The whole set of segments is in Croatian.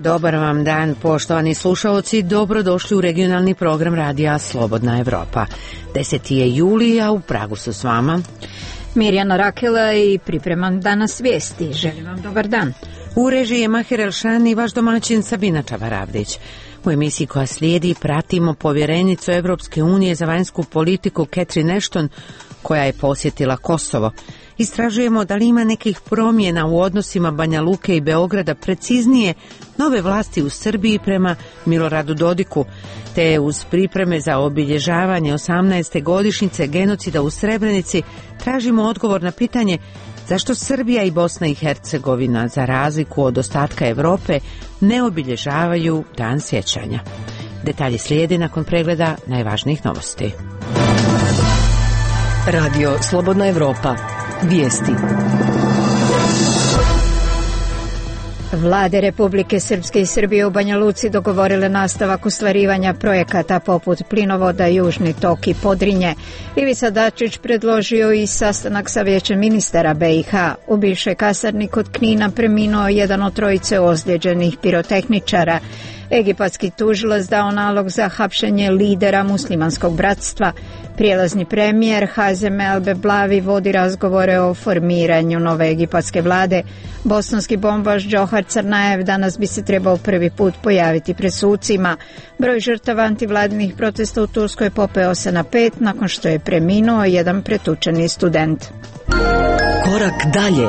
Dobar vam dan, poštovani slušaoci, dobrodošli u regionalni program radija Slobodna Evropa. 10. je juli, a u Pragu su s vama Mirjana Rakela i pripremam danas vijesti. Želim vam dobar dan. U režiji je Maher Elšan i vaš domaćin Sabina Čavaravdić. U emisiji koja slijedi pratimo povjerenicu Evropske unije za vanjsku politiku Catherine Ashton, koja je posjetila Kosovo. Istražujemo da li ima nekih promjena u odnosima Banja Luke i Beograda, preciznije nove vlasti u Srbiji prema Miloradu Dodiku, te uz pripreme za obilježavanje 18. godišnjice genocida u Srebrenici tražimo odgovor na pitanje zašto Srbija i Bosna i Hercegovina, za razliku od ostatka Europe, ne obilježavaju Dan sjećanja. Detalji slijedi nakon pregleda najvažnijih novosti. Radio Slobodna Evropa. Vijesti. Vlade Republike Srpske i Srbije u Banja Luci dogovorile nastavak ostvarivanja projekata poput plinovoda Južni tok i Podrinje. Ivica Dačić predložio i sastanak sa Vijećem ministara BiH. U bivšoj kasarni kod Knina preminuo jedan od trojice ozlijeđenih pirotehničara. Egipatski tužilac dao nalog za hapšenje lidera muslimanskog bratstva. Prijelazni premijer Hazem El Beblavi vodi razgovore o formiranju nove egipatske vlade. Bosanski bombaš Džohar Crnajev danas bi se trebao prvi put pojaviti pred sucima. Broj žrtava antivladinih protesta u Turskoj popeo se na 5 nakon što je preminuo jedan pretučeni student. Korak dalje.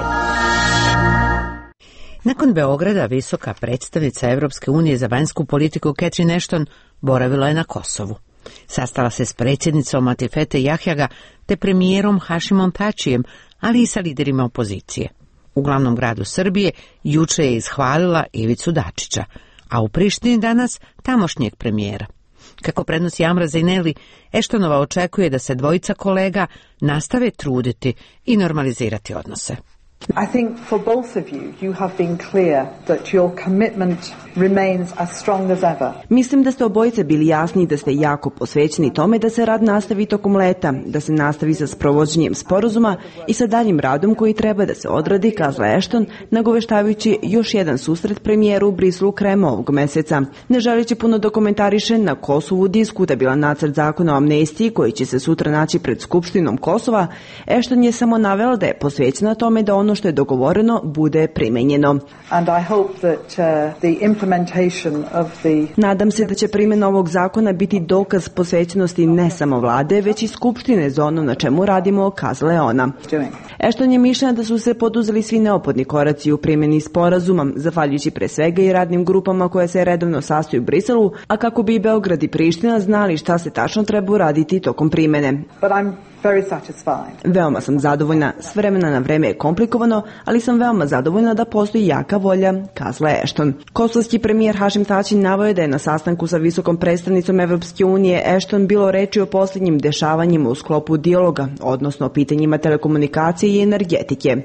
Nakon Beograda, visoka predstavnica Evropske unije za vanjsku politiku Catherine Ashton boravila je na Kosovu. Sastala se s predsjednicom Atifete Jahjaga te premijerom Hašimom Tačijem, ali i sa liderima opozicije. U glavnom gradu Srbije juče je ishvalila Ivicu Dačića, a u Prištini danas tamošnjeg premijera. Kako prenosi Amra Zejneli, Ashtonova očekuje da se dvojica kolega nastave truditi i normalizirati odnose. I think for both of you, you have been clear that your commitment remains as strong as ever. Mislim da ste obojice bili jasni i da ste jako posvećeni tome da se rad nastavi tokom leta, da se nastavi sa sprovođenjem sporazuma i sa daljim radom koji treba da se odradi, kazala Ashton, nagoveštavajući još jedan susret premijeru u Briselu krajem ovog meseca. Ne želeći puno da komentariše na Kosovu diskutabilan nacrt zakona o amnestiji koji će se sutra naći pred Skupštinom Kosova, Ashton je samo navela da je posvećena tome da ono što je dogovoreno bude primenjeno. Nadam se da će primjena ovog zakona biti dokaz posvećenosti ne samo vlade, već i Skupštine za ono na čemu radimo, kazala je ona. Ashton je mišljena da su se poduzeli svi neophodni koraci u primjeni sporazuma, zahvaljujući pre svega i radnim grupama koje se redovno sastaju u Briselu, a kako bi Beograd i Priština znali šta se tačno treba uraditi tokom primjene. Veoma sam zadovoljna, s vremena na vreme je komplikovano, ali sam veoma zadovoljna da postoji jaka volja, kazala je Ashton. Kosovski premijer Hašim Tači naveo je da je na sastanku sa visokom predstavnicom Evropske unije Ashton bilo reči o posljednjim dešavanjima u sklopu dijaloga, odnosno o pitanjima telekomunikacije i energetike.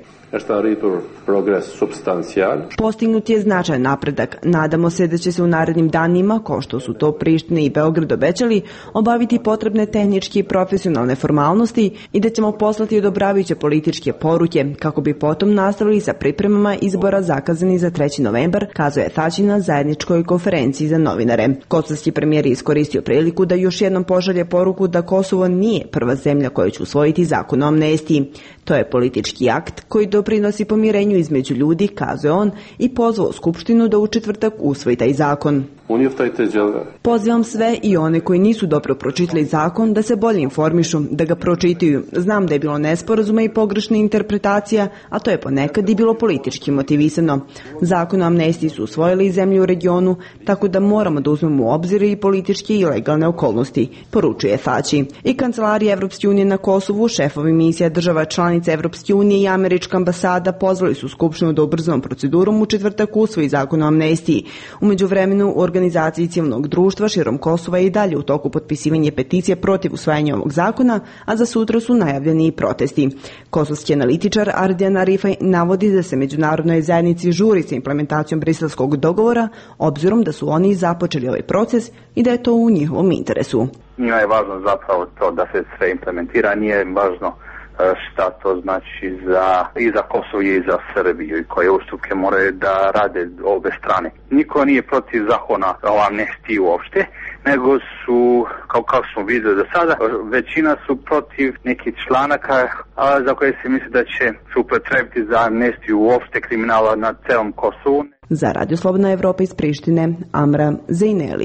Postignut je značajan napredak. Nadamo se da će se u narednim danima, kao što su to Priština i Beograd obećali, obaviti potrebne tehničke i profesionalne formalnosti i da ćemo poslati odobravajuće političke poruke kako bi potom nastavili sa pripremama izbora zakazani za 3. novembar, kazao je Tači na zajedničkoj konferenciji za novinare. Kosovski premijer je iskoristio priliku da još jednom pošalje poruku da Kosovo nije prva zemlja koja će usvojiti zakon o amnestiji. To je politički akt koji doprinosi pomirenju između ljudi, kazuje on, i pozvao Skupštinu da u četvrtak usvoji taj zakon. Pozivam sve i one koji nisu dobro pročitali zakon da se bolje informišu, da ga pročitaju. Znam da je bilo nesporazuma i pogrešna interpretacija, a to je ponekad i bilo politički motivisano. Zakon o amnestiji su usvojili i zemlje u regionu, tako da moramo da uzmemo u obzir i političke i legalne okolnosti, poručuje Tači. I Kancelarija Evropske unije na Kosovu, šefovi misija država članica Evropske unije i američka ambasada pozvali su Skupštinu da ubrzanom procedurom u četvrtak usvoji zakon o amnestiji. U međuvremenu u organizaciji civilnog društva širom Kosova je i dalje u toku potpisivanje peticije protiv usvajanja ovog zakona, a za sutra su najavljeni i protesti. Kosovski analitičar Ardijan Arifaj navodi da se međunarodnoj zajednici žuri sa implementacijom briselskog dogovora, obzirom da su oni započeli ovaj proces i da je to u njihovom interesu. Njima je važno zapravo to da se sve implementira, nije važno šta to znači i za Kosovo i za Srbiju i koje ustupke moraju da rade obe strane. Niko nije protiv zakona o amnestiji uopšte, nego su, kao smo vidjeli do sada, većina su protiv nekih članaka za koje se misli da će se upotrebiti za amnestiju uopšte kriminala na celom Kosovu. Za Radio Slobodna Evropa iz Prištine, Amra Zejneli.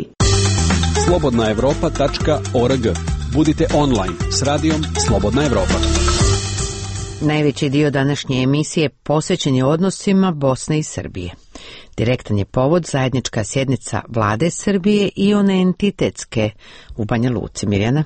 slobodnaevropa.org. Budite online s radijom Slobodna Evropa. Najveći dio današnje emisije posvećen je odnosima Bosne i Srbije. Direktan je povod zajednička sjednica Vlade Srbije i one entitetske u Banja Luci. Mirjana?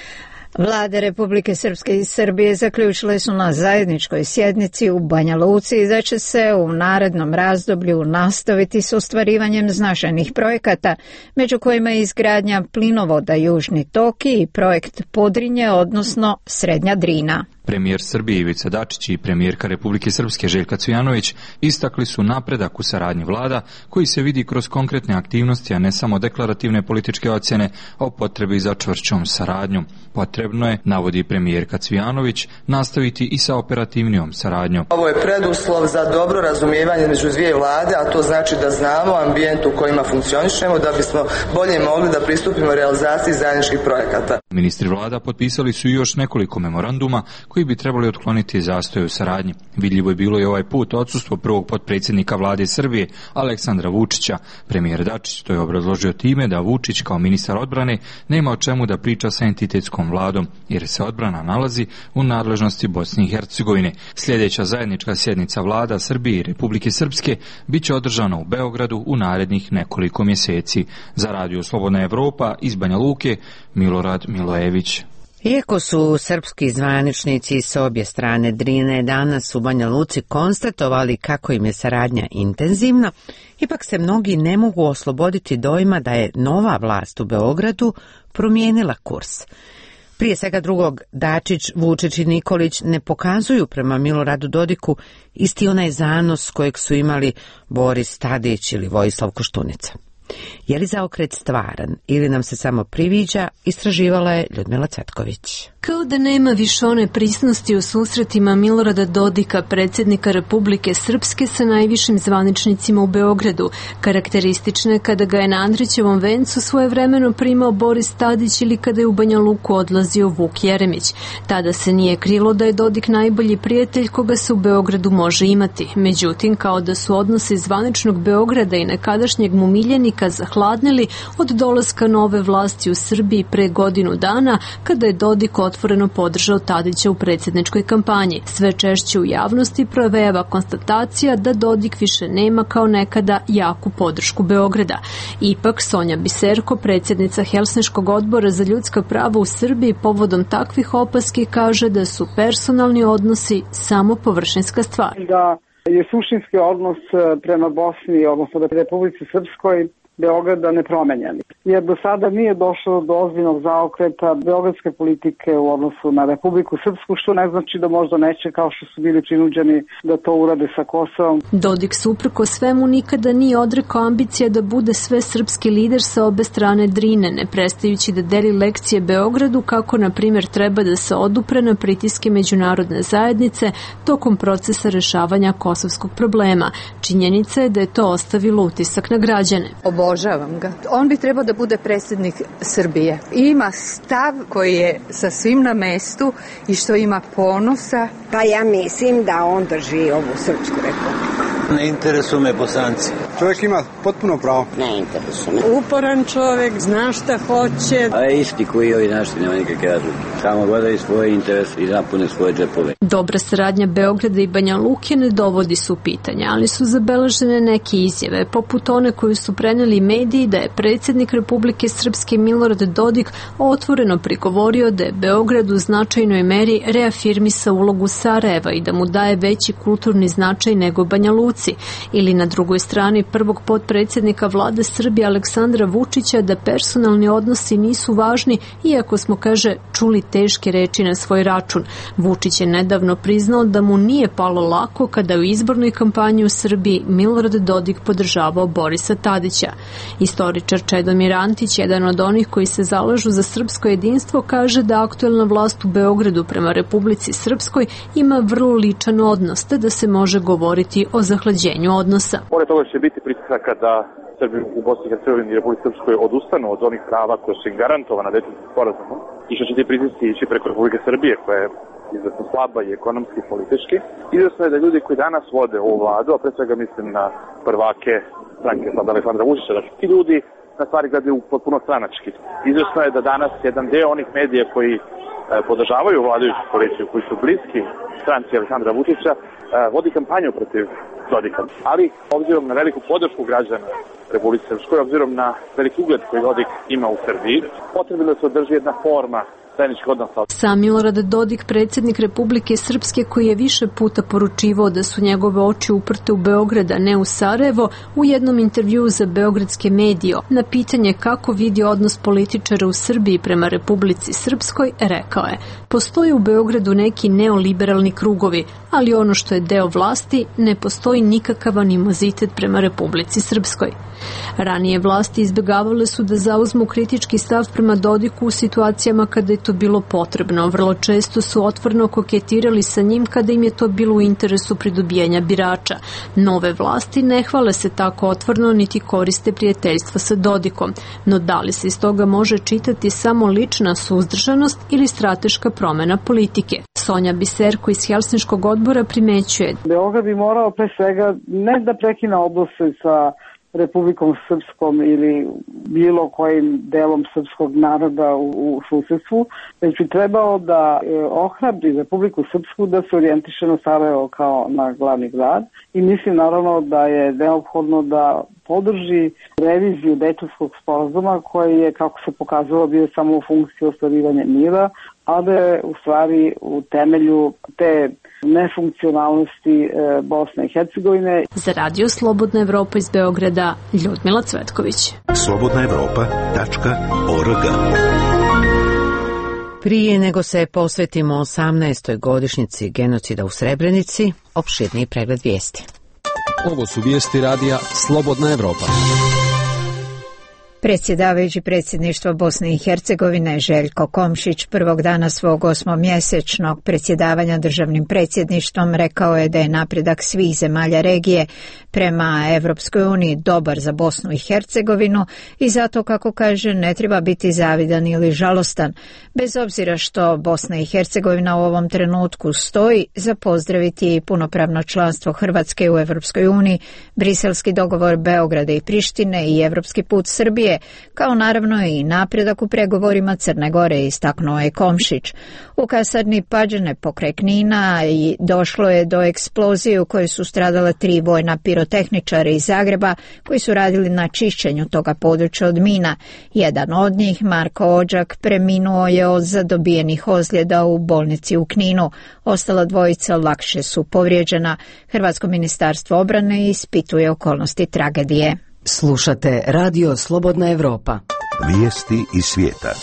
Vlade Republike Srpske i Srbije zaključile su na zajedničkoj sjednici u Banja Luci da će se u narednom razdoblju nastaviti s ostvarivanjem značajnih projekata, među kojima je izgradnja plinovoda Južni tok i projekt Podrinje, odnosno Srednja Drina. Premijer Srbije Ivica Dačić i premijerka Republike Srpske Željka Cvijanović istakli su napredak u saradnji vlada koji se vidi kroz konkretne aktivnosti, a ne samo deklarativne političke ocjene o potrebi za čvršćom saradnjom. Potrebno je, navodi premijerka Cvijanović, nastaviti i sa operativnijom saradnjom. Ovo je preduslov za dobro razumijevanje među dvije vlade, a to znači da znamo ambijent u kojima funkcionišemo da bismo bolje mogli da pristupimo realizaciji zajedničkih projekata. Ministri vlada potpisali su još nekoliko memoranduma koji bi trebali otkloniti zastoje u saradnji. Vidljivo je bilo i ovaj put odsustvo prvog potpredsjednika vlade Srbije, Aleksandra Vučića. Premijer Dačić to je obrazložio time da Vučić kao ministar odbrane nema o čemu da priča sa entitetskom vladom, jer se odbrana nalazi u nadležnosti Bosne i Hercegovine. Sljedeća zajednička sjednica vlada Srbije i Republike Srpske biće održana u Beogradu u narednih nekoliko mjeseci. Za Radio Slobodna Evropa iz Banja Luke, Milorad Milojević. Iako su srpski zvaničnici s obje strane Drine danas u Banja Luci konstatovali kako im je saradnja intenzivna, ipak se mnogi ne mogu osloboditi dojma da je nova vlast u Beogradu promijenila kurs. Prije svega drugog, Dačić, Vučić i Nikolić ne pokazuju prema Miloradu Dodiku isti onaj zanos kojeg su imali Boris Tadić ili Vojislav Koštunica. Je li zaokret stvaran ili nam se samo priviđa, istraživala je Ljudmila Cvetković. Kao da nema više one prisnosti u susretima Milorada Dodika, predsjednika Republike Srpske, sa najvišim zvaničnicima u Beogradu, karakteristične kada ga je na Andrićevom vencu svojevremeno primao Boris Tadić ili kada je u Banja Luku odlazio Vuk Jeremić. Tada se nije krilo da je Dodik najbolji prijatelj koga se u Beogradu može imati. Međutim, kao da su odnose zvaničnog Beograda i nekadašnjeg mu miljenika zahladnili od dolaska nove vlasti u Srbiji pre godinu dana, kada je Dodik otvoreno podržao Tadića u predsjedničkoj kampanji. Sve češće u javnosti provejava konstatacija da Dodik više nema kao nekada jaku podršku Beograda. Ipak Sonja Biserko, predsjednica Helsinškog odbora za ljudska prava u Srbiji, povodom takvih opaski kaže da su personalni odnosi samo površinska stvar. Da je suštinski odnos prema Bosni, odnosno da Republici Srpskoj, Beograda nepromenjeni. Jer do sada nije došlo do ozbiljnog zaokreta beogradske politike u odnosu na Republiku Srpsku, što ne znači da možda neće, kao što su bili prinuđeni da to urade sa Kosovom. Dodik suprko svemu nikada nije odrekao ambicija da bude sve srpski lider sa obe strane Drine, ne prestajući da deli lekcije Beogradu kako, na primjer, treba da se odupre na pritiske međunarodne zajednice tokom procesa rešavanja kosovskog problema. Činjenica je da je to ostavilo utisak na građane. Obožavam ga. On bi trebao da bude predsjednik Srbije. Ima stav koji je sa svim na mestu i što ima ponosa. Pa ja mislim da on drži ovu Srpsku republiku. Ne interesuju me Bosanci. Čovjek ima potpuno pravo. Ne interesuju me. Uporan čovjek, zna šta hoće. A je isti koji i ovi naši, nema nikakve razlike. Samo gledaju svoje interese i napune svoje džepove. Dobra saradnja Beograda i Banja Luke ne dovodi su pitanja, ali su zabeležene neke izjave, poput one koju su preneli mediji da je predsjednik Republike Srpske Milorad Dodik otvoreno prigovorio da je Beograd u značajnoj meri reafirmisao ulogu Sarajeva i da mu daje veći kulturni značaj nego Banja Luci. Banjaluci, ili na drugoj strani prvog potpredsjednika vlade Srbije Aleksandra Vučića da personalni odnosi nisu važni, iako smo, kaže, čuli teške reči na svoj račun. Vučić je nedavno priznao da mu nije palo lako kada u izbornoj kampanji u Srbiji Milorad Dodik podržavao Borisa Tadića. Istoričar Čedomir Antić, jedan od onih koji se zalažu za srpsko jedinstvo, kaže da aktuelna vlast u Beogradu prema Republici Srpskoj ima vrlo ličan odnos, te da se može govoriti o zahlađenju odnosa. Pored toga će biti pritisaka da Srbi u Bosni i Hercegovini i Republici Srpskoj odustanu od onih prava koje su im garantovana Dejtonskim sporazumom i što će ti pritisci ići preko Republike Srbije, koja je izuzetno slaba i ekonomski i politički. Izvesno je da ljudi koji danas vode ovu vladu, a pre svega mislim na prvake stranke sada Aleksandra Vučića, da ti ljudi na stvari gledaju potpuno stranački. Izvesno je da danas jedan deo onih medija koji podržavaju vladajuću koaliciju, koji su bliski stranci Aleksandra Vučića, vodi kampanju protiv Dodika. Ali, obzirom na veliku podršku građana Republike Srpskoj, obzirom na veliki ugled koji Dodik ima u Srbiji, potrebno da se održi jedna forma zajedničkih odnosa. Sam Milorad Dodik, predsjednik Republike Srpske, koji je više puta poručivao da su njegove oči uprte u Beograd, a ne u Sarajevo, u jednom intervjuu za beogradske medije na pitanje kako vidi odnos političara u Srbiji prema Republici Srpskoj, rekao je: postoje u Beogradu neki neoliberalni krugovi, ali ono što je deo vlasti, ne postoji nikakav animozitet prema Republici Srpskoj. Ranije vlasti izbjegavale su da zauzmu kritički stav prema Dodiku u situacijama kada je to bilo potrebno. Vrlo često su otvoreno koketirali sa njim kada im je to bilo u interesu pridobijanja birača. Nove vlasti ne hvale se tako otvoreno niti koriste prijateljstvo sa Dodikom. No da li se iz toga može čitati samo lična suzdržanost ili strateška promjena politike? Sonja Biserko iz Helsinškog odbora primećuje: Beograd bi morao pre svega ne da prekine odnose sa Republikom Srpskom ili bilo kojim delom srpskog naroda u susjedstvu, već bi trebao da ohrabri Republiku Srpsku da se orijentiše na Sarajevo kao na glavni grad i mislim naravno da je neophodno da podrži reviziju Dejtonskog sporazuma koji je, kako se pokazalo, bio samo u funkciji ostvarivanja mira, a da je u stvari u temelju te nefunkcionalnosti Bosne i Hercegovine. Za Radio Slobodna Evropa iz Beograda, Ljudmila Cvetković. slobodnaevropa.org. Prije nego se posvetimo 18. godišnjici genocida u Srebrenici, opširniji pregled vijesti. Ovo su vijesti radija Slobodna Evropa. Predsjedavajući predsjedništva Bosne i Hercegovine Željko Komšić prvog dana svog 8-mjesečnog predsjedavanja državnim predsjedništvom rekao je da je napredak svih zemalja regije prema Evropskoj uniji dobar za Bosnu i Hercegovinu i zato, kako kaže, ne treba biti zavidan ili žalostan. Bez obzira što Bosna i Hercegovina u ovom trenutku stoji, za pozdraviti je i punopravno članstvo Hrvatske u Evropskoj uniji, briselski dogovor Beograda i Prištine i evropski put Srbije, kao naravno i napredak u pregovorima Crne Gore, istaknuo je Komšić. U kasarni Pađene pokraj Knina došlo je do eksplozije u kojoj su stradala 3 vojna pirotehničara iz Zagreba koji su radili na čišćenju toga područja od mina. Jedan od njih, Marko Ođak, preminuo je od zadobijenih ozljeda u bolnici u Kninu. Ostala dvojica lakše su povrijeđena. Hrvatsko ministarstvo obrane ispituje okolnosti tragedije. Slušate Radio Slobodna Evropa. Vijesti iz svijeta.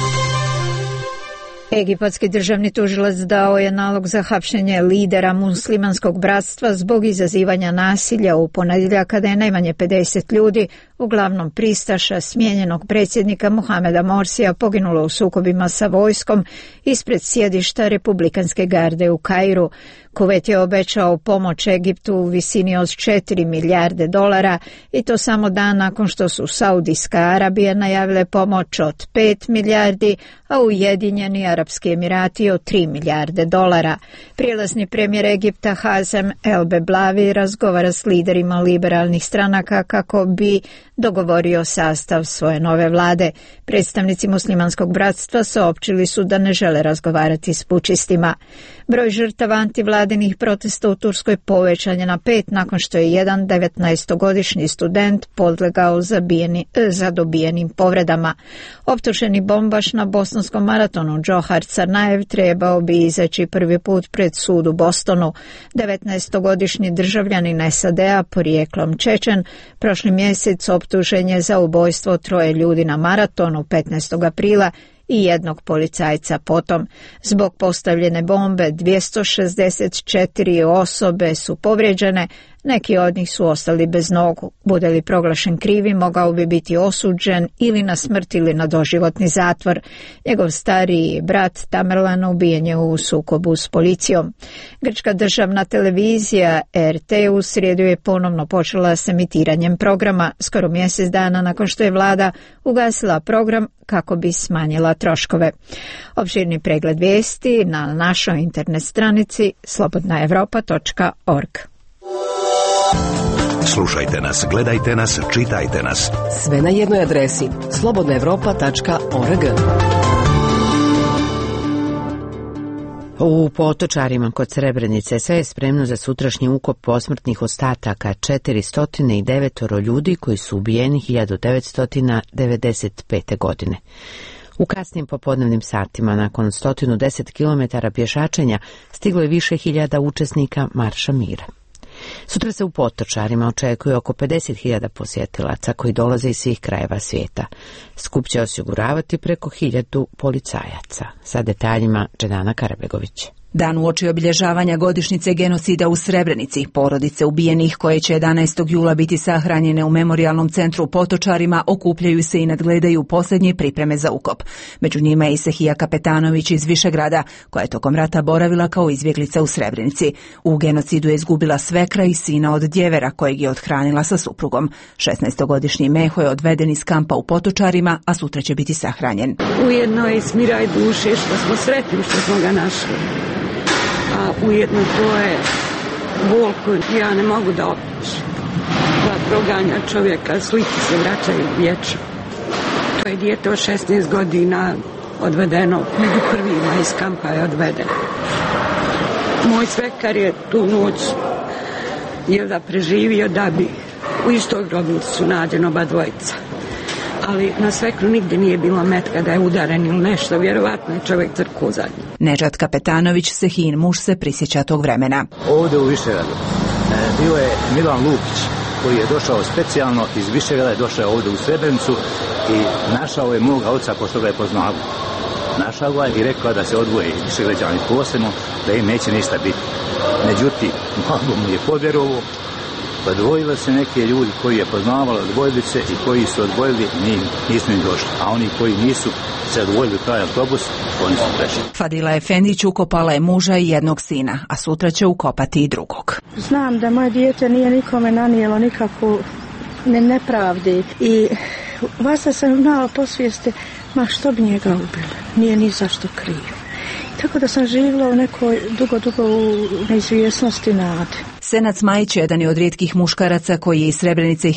Egipatski državni tužilac dao je nalog za hapšenje lidera muslimanskog bratstva zbog izazivanja nasilja u ponedjeljak kada je najmanje 50 ljudi, uglavnom pristaša smijenjenog predsjednika Mohameda Morsija, poginulo u sukobima sa vojskom ispred sjedišta Republikanske garde u Kairu. Kuvejt je obećao pomoć Egiptu u visini od $4 milijarde i to samo dan nakon što su Saudijska Arabija najavile pomoć od 5 milijardi, a Ujedinjeni Arapski Emirati od $3 milijarde. Prijelazni premijer Egipta Hazem El Beblavi razgovara s liderima liberalnih stranaka kako bi dogovorio sastav svoje nove vlade. Predstavnici muslimanskog bratstva saopćili su da ne žele razgovarati s pučistima. Broj žrtava antivladinih protesta u Turskoj povećan je na 5 nakon što je jedan 19-godišnji student podlegao zadobijenim povredama. Optuženi bombaš na bosanskom maratonu Džohar Carnajev trebao bi izaći prvi put pred sud u Bostonu. 19-godišnji državljanin SAD-a porijeklom Čečen prošli mjesec optužen je za ubojstvo 3 ljudi na maratonu 15. aprila i jednog policajca potom. Zbog postavljene bombe 264 osobe su povrijeđene, neki od njih su ostali bez nogu. Bude li proglašen krivi, mogao bi biti osuđen ili na smrt ili na doživotni zatvor. Njegov stariji brat Tamerlan ubijen je u sukobu s policijom. Grčka državna televizija RT u srijedu je ponovno počela s emitiranjem programa, skoro mjesec dana nakon što je vlada ugasila program kako bi smanjila troškove. Opširni pregled vijesti na našoj internet stranici slobodnaevropa.org. Slušajte nas, gledajte nas, čitajte nas. Sve na jednoj adresi slobodnaevropa.org. U Potočarima kod Srebrenice sve je spremno za sutrašnji ukop posmrtnih ostataka 409 ljudi koji su ubijeni 1995. godine. U kasnim popodnevnim satima, nakon 110 km pješačenja, stiglo je više hiljada učesnika Marša mira. Sutra se u Potočarima očekuje oko 50.000 posjetilaca koji dolaze iz svih krajeva svijeta. Skup će osiguravati preko 1000 policajaca. Sa detaljima Dženana Karabegović. Dan uoči obilježavanja godišnjice genocida u Srebrenici, porodice ubijenih koje će 11. jula biti sahranjene u memorijalnom centru u Potočarima okupljaju se i nadgledaju posljednje pripreme za ukop. Među njima je i Sehija Kapetanović iz Višegrada, koja je tokom rata boravila kao izbjeglica u Srebrenici. U genocidu je izgubila svekra i sina od djevera kojeg je othranila sa suprugom. 16-godišnji Meho je odveden iz kampa u Potočarima, a sutra će biti sahranjen. Ujedno je smiraj duše što smo sretni što smo ga našli. A ujedno to je bol koju ja ne mogu da opišem. Da proganja čovjeka, slike se vraćaju vječno. To je dijete od 16 godina odvedeno, među prvima iz kampa je odvedeno. Moj svekar je tu noć preživio da bi u istoj grobnici su nađeno oba dvojica. Ali na svekru nigdje nije bilo metka da je udaren ili nešto, vjerovatno je čovjek crkao zadnji. Nedžad Kapetanović, Sehin muž, se prisjeća tog vremena. Ovdje u Višegradu bio je Milan Lukić koji je došao specijalno iz Višegrada, je došao ovdje u Srebrenicu i našao je moga oca pošto ga je poznao. Našao ga i rekao da se odvoje Višegrađani posebno, da im neće ništa biti. Međutim, malo mu je povjerovao. Odvojili se neki ljudi koji je poznavali, odvojili se i koji su odvojili, nismo im došli. A oni koji nisu se odvojili taj autobus, oni su prešli. Fadila Efendić ukopala je muža i jednog sina, a sutra će ukopati i drugog. Znam da moje dijete nije nikome nanijelo nikakvu nepravdi i vas sam malo posvijesti, ma što bi njega ubilo, nije ni zašto kriv. Tako da sam živjela u nekoj dugo u neizvjesnosti nade. Senac Majić jedan je od rijetkih muškaraca koji je iz Srebrenice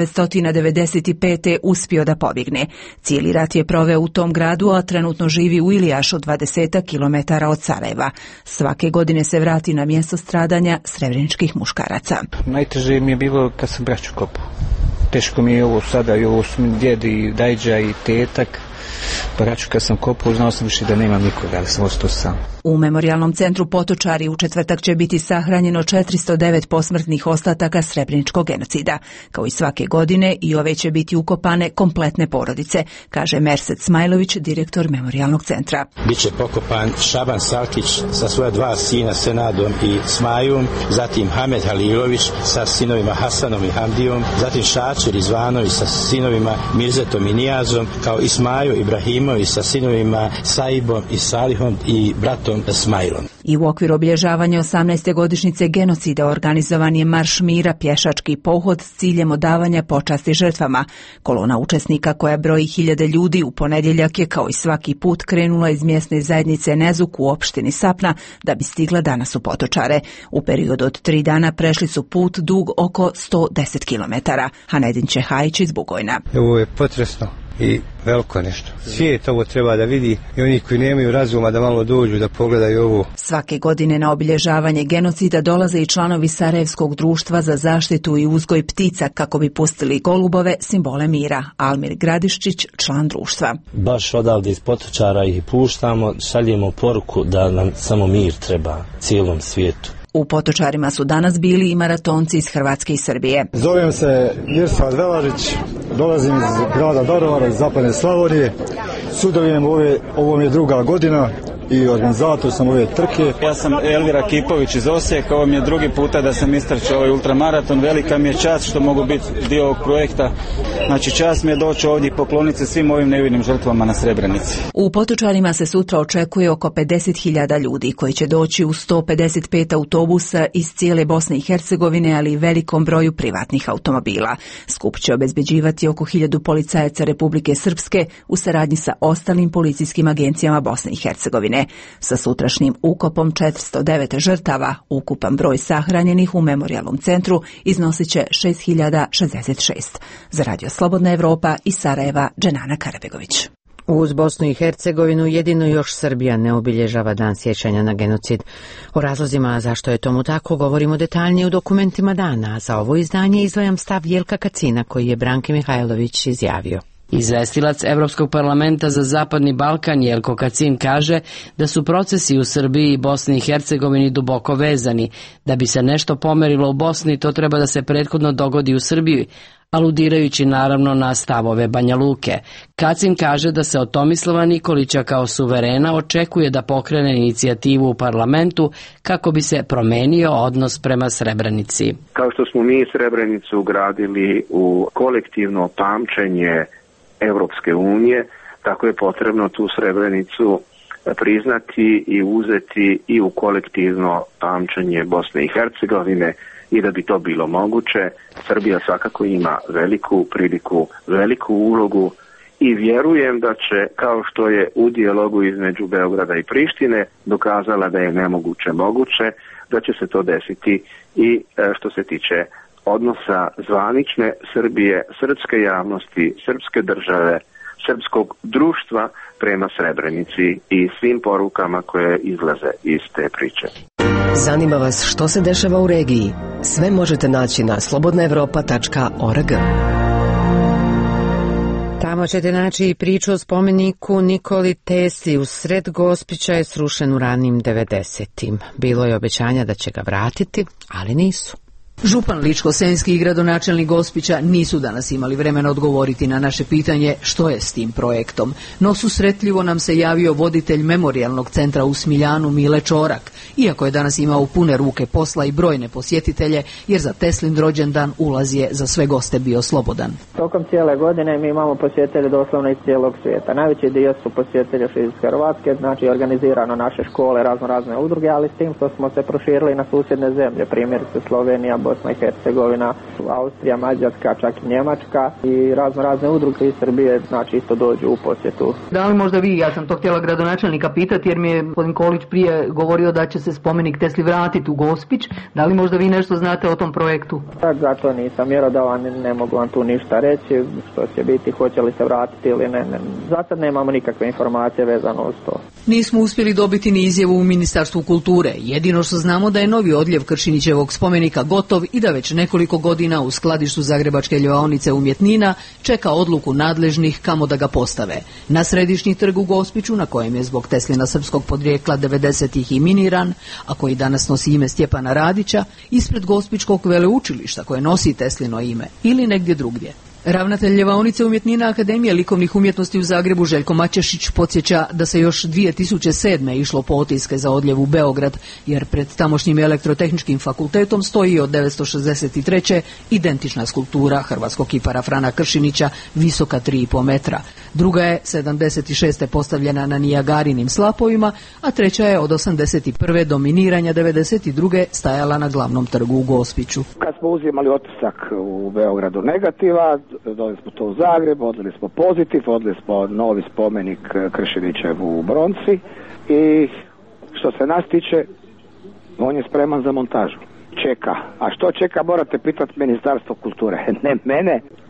1995. uspio da pobjegne. Cijeli rat je proveo u tom gradu, a trenutno živi u Ilijašu, 20 km od Sarajeva. Svake godine se vrati na mjesto stradanja srebreničkih muškaraca. Najteže mi je bilo kad sam braću kopao. Teško mi je ovo sada, i ovo su mi djed i dajđa i tetak. Braću kad sam kopao, znao sam više da nemam nikoga, ali sam ostao sam. U memorijalnom centru Potočari u četvrtak će biti sahranjeno 409 posmrtnih ostataka srebreničkog genocida. Kao i svake godine, i ove će biti ukopane kompletne porodice, kaže Merset Smajlović, direktor memorijalnog centra. Biće pokopan Šaban Salkić sa svoja 2 sina Senadom i Smajom, zatim Hamed Halilović sa sinovima Hasanom i Hamdijom, zatim Šačer Izvanović sa sinovima Mirzetom i Nijazom, kao i Smajo Ibrahimović sa sinovima Saibom i Salihom i bratom Smajlom. I u okviru obilježavanja 18. godišnjice genocida organizovan je Marš mira, pješački pohod s ciljem odavanja počasti žrtvama. Kolona učesnika koja broji 1000 ljudi u ponedjeljak je kao i svaki put krenula iz mjesne zajednice Nezuk u opštini Sapna da bi stigla danas u Potočare. U periodu od 3 dana prešli su put dug oko 110 km. Hanedin Čehajić iz Bugojna. Ovo je potresno. i veliko nešto. Svijet ovo treba da vidi i oni koji nemaju razuma da malo dođu da pogledaju ovo. Svake godine na obilježavanje genocida dolaze i članovi Sarajevskog društva za zaštitu i uzgoj ptica kako bi pustili golubove, simbole mira. Almir Gradiščić, član društva. Baš odavde iz Potočara ih puštamo, šaljemo poruku da nam samo mir treba cijelom svijetu. U Potočarima su danas bili i maratonci iz Hrvatske i Srbije. Zovem se Mirsad Velarić, dolazim iz grada Darovara, iz zapadne Slavonije. Sudjelujem ovo mi je druga godina i organizator sam ove trke. Ja sam Elvira Kipović iz Osijeka, ovo mi je drugi puta da sam istrčao ovaj ultramaraton. Velika mi je čast što mogu biti dio ovog projekta. Znači čast mi je doći ovdje i pokloniti se svim ovim nevinim žrtvama na Srebrenici. U Potočarima se sutra očekuje oko 50.000 ljudi koji će doći u 155 autobusa iz cijele Bosne i Hercegovine, ali i velikom broju privatnih automobila. Skup će obezbeđivati oko 1000 policajaca Republike Srpske u saradnji sa ostalim policijskim agencijama Bosne i Hercegovine. Sa sutrašnjim ukopom 409 žrtava, ukupan broj sahranjenih u memorijalnom centru iznosit će 6066. Za Radio Slobodna Evropa iz Sarajeva, Dženana Karabegović. Uz Bosnu i Hercegovinu jedino još Srbija ne obilježava dan sjećanja na genocid. O razlozima zašto je tomu tako govorimo detaljnije u dokumentima dana. Za ovo izdanje izdvajam stav Jelka Kacina koji je Branki Mihajlović izjavio. Izvestilac Evropskog parlamenta za Zapadni Balkan Jelko Kacin kaže da su procesi u Srbiji i Bosni i Hercegovini duboko vezani. Da bi se nešto pomerilo u Bosni, to treba da se prethodno dogodi u Srbiji, aludirajući naravno na stavove Banja Luke. Kacin kaže da se od Tomislava Nikolića kao suverena očekuje da pokrene inicijativu u parlamentu kako bi se promenio odnos prema Srebrenici. Kao što smo mi Srebrenicu ugradili u kolektivno pamćenje Evropske unije, tako je potrebno tu Srebrenicu priznati i uzeti i u kolektivno pamćenje Bosne i Hercegovine. I da bi to bilo moguće, Srbija svakako ima veliku priliku, veliku ulogu i vjerujem da će, kao što je u dijalogu između Beograda i Prištine dokazala da je nemoguće moguće, da će se to desiti i što se tiče odnosa zvanične Srbije, srpske javnosti, srpske države, srpskog društva prema Srebrenici i svim porukama koje izlaze iz te priče. Zanima vas što se dešava u regiji? Sve možete naći na slobodnaevropa.org. Tamo ćete naći i priču o spomeniku Nikoli Tesli. Usred Gospića je srušen u ranim 90-im. Bilo je obećanja da će ga vratiti, ali nisu. Župan Ličko-senjski i gradonačelnik Gospića nisu danas imali vremena odgovoriti na naše pitanje što je s tim projektom. No susretljivo nam se javio voditelj memorijalnog centra u Smiljanu Mile Čorak, iako je danas imao pune ruke posla i brojne posjetitelje, jer za Teslin rođendan ulaz je za sve goste bio slobodan. Tokom cijele godine mi imamo posjetitelje doslovno iz cijelog svijeta. Najveći dio su posjetitelji iz Hrvatske, znači organizirano naše škole, razne udruge, ali s tim što smo se proširili na susjedne zemlje, primjerice Slovenija, Bosna i Hercegovina, Austrija, Mađarska, čak i Njemačka i razne udruge iz Srbije, znači isto dođu u posjetu. Da li možda vi, ja sam to htjela gradonačelnika pitati jer mi je gospodin Kolić prije govorio da će se spomenik Tesli vratiti u Gospić, da li možda vi nešto znate o tom projektu? Zato nisam mjerodavan, ne mogu vam tu ništa reći, što će biti, hoće li se vratiti ili ne. Zato nemamo nikakve informacije vezano uz to. Nismo uspjeli dobiti ni izjavu u Ministarstvu kulture. Jedino što znamo da je novi odljev Kršinićevog spomenika gotov i da već nekoliko godina u skladištu Zagrebačke ljevaonice umjetnina čeka odluku nadležnih kamo da ga postave. Na središnji trg u Gospiću, na kojem je zbog Teslina srpskog podrijekla 90-ih i miniran, a koji danas nosi ime Stjepana Radića, ispred Gospićkog veleučilišta koje nosi Teslino ime, ili negdje drugdje. Ravnatelj ljevaonice umjetnina Akademije likovnih umjetnosti u Zagrebu Željko Maćešić podsjeća da se još 2007. išlo po otiske za odljev u Beograd, jer pred tamošnjim elektrotehničkim fakultetom stoji od 1963. identična skulptura hrvatskog kipara Frana Kršinića visoka 3,5 metra. Druga je 76. postavljena na Nijagarinim slapovima, a treća je od 81. do miniranja 92. stajala na glavnom trgu u Gospiću. Kad smo uzimali otisak u Beogradu negativa, dodali smo to u Zagreb, odveli smo pozitiv, odveli smo novi spomenik Kršinićev u Bronci i što se nas tiče, on je spreman za montažu. Čeka. A što čeka morate pitati Ministarstvo kulture. Ne mene,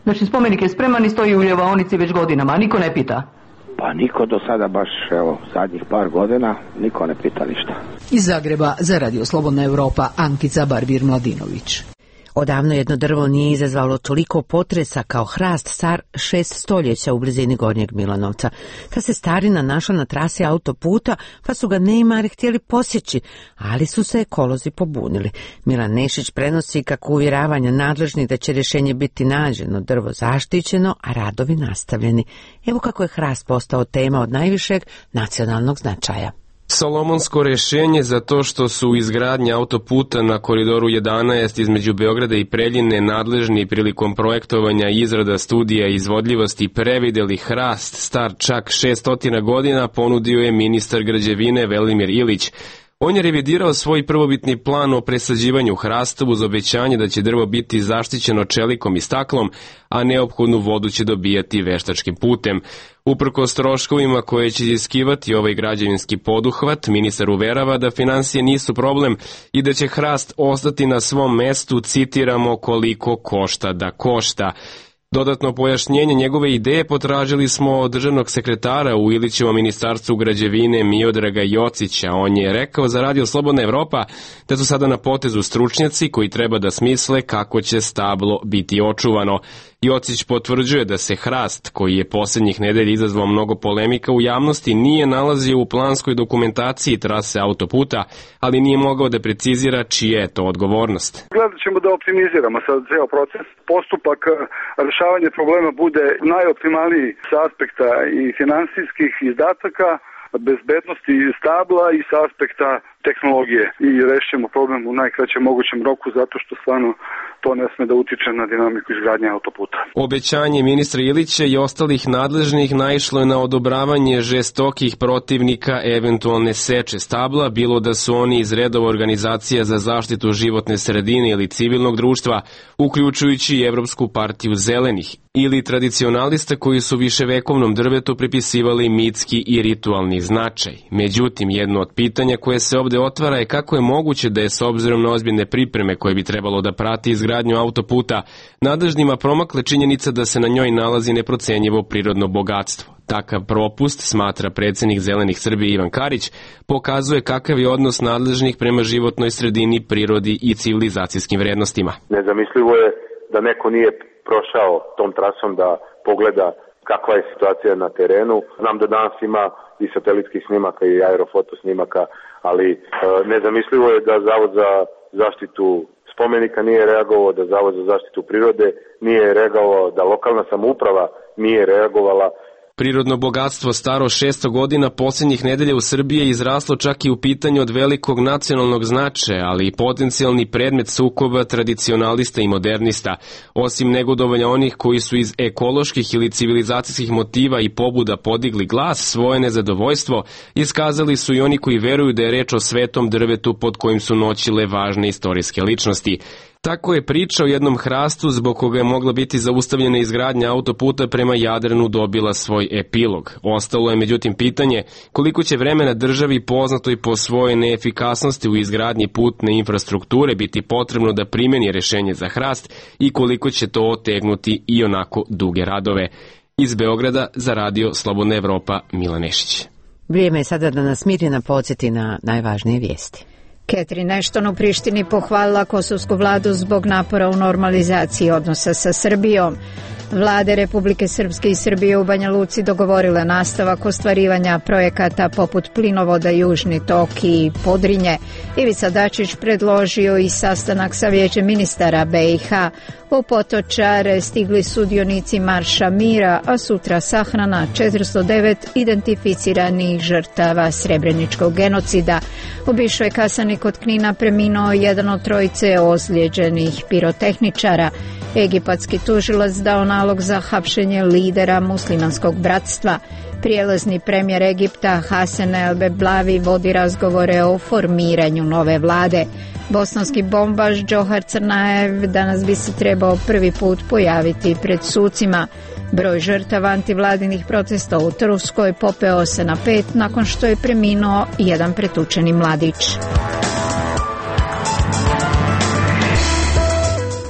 Znači, spomenik je spreman i stoji u ljevaonici već godinama, a niko ne pita? Pa niko do sada baš, evo, zadnjih par godina, niko ne pita ništa. Iz Zagreba za Radio Slobodna Evropa, Ankica Barbir-Mladinović. Odavno jedno drvo nije izazvalo toliko potresa kao hrast star 6 stoljeća u blizini Gornjeg Milanovca. Ta se starina našla na trasi autoputa, pa su ga neimari htjeli posjeći, ali su se ekolozi pobunili. Milan Nešić prenosi kako uvjeravanja nadležnih da će rješenje biti nađeno, drvo zaštićeno, a radovi nastavljeni. Evo kako je hrast postao tema od najvišeg nacionalnog značaja. Solomonsko rješenje za to što su u izgradnji autoputa na koridoru 11 između Beograda i Preljine nadležni prilikom projektovanja i izrada studija izvodljivosti previdjeli hrast star čak 600 godina ponudio je ministar građevine Velimir Ilić. On je revidirao svoj prvobitni plan o presađivanju hrasta uz obećanje da će drvo biti zaštićeno čelikom i staklom, a neophodnu vodu će dobijati veštačkim putem. Uprkos troškovima koje će iziskivati ovaj građevinski poduhvat, ministar uverava da finansije nisu problem i da će hrast ostati na svom mestu, citiramo, koliko košta da košta. Dodatno pojašnjenje njegove ideje potražili smo od državnog sekretara u Ilićevom ministarstvu građevine Miodraga Jocića. On je rekao za Radio Slobodna Evropa da su sada na potezu stručnjaci koji treba da smisle kako će stablo biti očuvano. Jocić potvrđuje da se hrast, koji je posljednjih nedelja izazvao mnogo polemika u javnosti, nije nalazio u planskoj dokumentaciji trase autoputa, ali nije mogao da precizira čija je to odgovornost. Gledat ćemo da optimiziramo sad ceo proces. Postupak rješavanja problema bude najoptimalniji s aspekta i finansijskih izdataka, bezbednosti stabla i s aspekta tehnologije i rešćemo problem u najkraćem mogućem roku zato što stvarno to ne sme da utiče na dinamiku izgradnje autoputa. Obećanje ministra Ilića i ostalih nadležnih naišlo je na odobravanje žestokih protivnika eventualne seče stabla, bilo da su oni iz redova organizacija za zaštitu životne sredine ili civilnog društva, uključujući i Evropsku partiju zelenih, ili tradicionalista koji su viševekovnom drvetu pripisivali mitski i ritualni značaj. Međutim, jedno od pitanja koje se ovdje otvara je kako je moguće da je s obzirom na ozbiljne pripreme koje bi trebalo da prati izgradnju autoputa, nadležnima promakle činjenica da se na njoj nalazi neprocenjivo prirodno bogatstvo. Takav propust, smatra predsjednik Zelenih Srbije Ivan Karić, pokazuje kakav je odnos nadležnih prema životnoj sredini, prirodi i civilizacijskim vrednostima. Nezamislivo je da neko nije prošao tom trasom da pogleda kakva je situacija na terenu. Znam da danas ima i satelitskih snimaka i aerofoto snimaka, ali nezamislivo je da Zavod za zaštitu spomenika nije reagovao, da Zavod za zaštitu prirode nije reagovao, da lokalna samouprava nije reagovala. Prirodno bogatstvo staro 600 godina posljednjih nedelja u Srbiji je izraslo čak i u pitanju od velikog nacionalnog značaja, ali i potencijalni predmet sukoba tradicionalista i modernista. Osim negodovanja onih koji su iz ekoloških ili civilizacijskih motiva i pobuda podigli glas, svoje nezadovoljstvo iskazali su i oni koji veruju da je reč o svetom drvetu pod kojim su noćile važne istorijske ličnosti. Tako je priča o jednom hrastu zbog koga je mogla biti zaustavljena izgradnja autoputa prema Jadranu dobila svoj epilog. Ostalo je međutim pitanje koliko će vremena državi poznatoj po svojoj neefikasnosti u izgradnji putne infrastrukture biti potrebno da primeni rješenje za hrast i koliko će to otegnuti i onako duge radove. Iz Beograda za Radio Slobodna Evropa, Milan Nešić. Vrijeme je sada da nas Mirjana podsjeti na najvažnije vijesti. Catherine Ashton u Prištini pohvalila kosovsku vladu zbog napora u normalizaciji odnosa sa Srbijom. Vlade Republike Srpske i Srbije u Banja Luci dogovorile nastavak ostvarivanja projekata poput plinovoda Južni tok i Podrinje. Ivica Dačić predložio i sastanak sa Vijećem ministara BiH. U Potočare stigli sudionici Marša mira, a sutra sahrana 409 identificiranih žrtava srebreničkog genocida. U Bišoj Kasani kod Knina preminuo jedan od trojice ozlijeđenih pirotehničara. Egipatski tužilac dao nalog za hapšenje lidera muslimanskog bratstva. Prijelazni premijer Egipta Hasan el-Beblavi vodi razgovore o formiranju nove vlade. Bosanski bombaš Džohar Crnajev danas bi se trebao prvi put pojaviti pred sucima. Broj žrtava antivladinih protesta u Turskoj popeo se na 5 nakon što je preminuo jedan pretučeni mladić.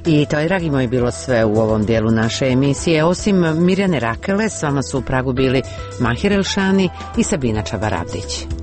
I to je, dragi moji, bilo sve u ovom dijelu naše emisije. Osim Mirjane Rakele, s vama su u Pragu bili Mahir Elšani i Sabina Čabarabdić.